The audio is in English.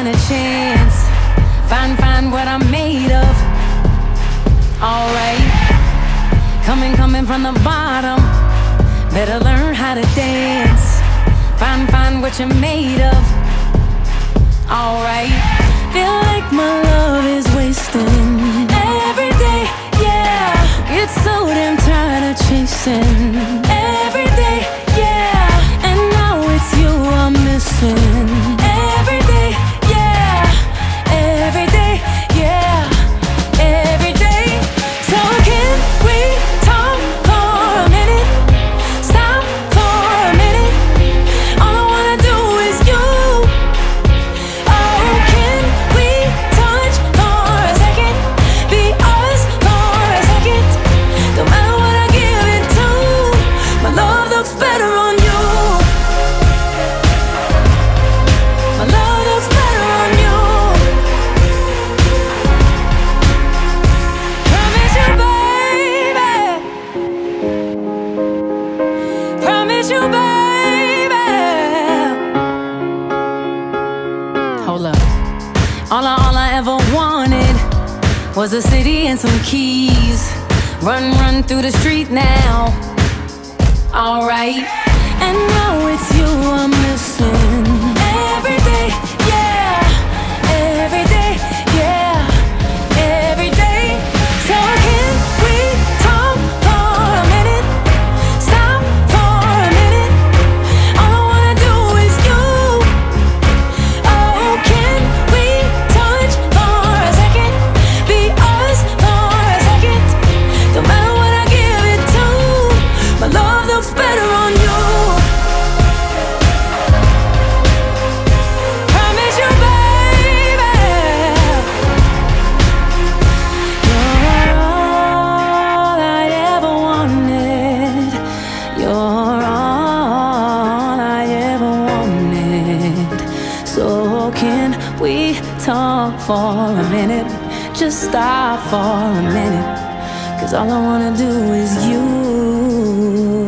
a chance. Find what I'm made of. Alright, coming from the bottom. Better learn how to dance. Find what you're made of. Alright, feel like my love is wasting every day, yeah. Get so damn tired of chasing every day, yeah. And now it's you I'm missing every day, yeah. Every day, yeah. Every day. So can we talk for a minute? Stop for a minute. All I wanna do is you. Oh, can we touch for a second? Be us for a second. No matter what I give it to, my love looks better on you. My love looks better on you. Promise you, baby. Promise you, baby. Hold up. All I ever wanted was a city and some keys. Run through the street now. Alright. And now it's you I'm missing every day, yeah. Every day, yeah. Every day. So can we talk for a minute? Stop for a minute. All I wanna do is you. Oh, can we touch for a second? Be us for a second. No matter what I give it to, my love looks better on you. Promise you, baby. You're all I ever wanted. You're all I ever wanted. So can we talk for a minute? Just stop for a minute. 'Cause all I wanna do is you.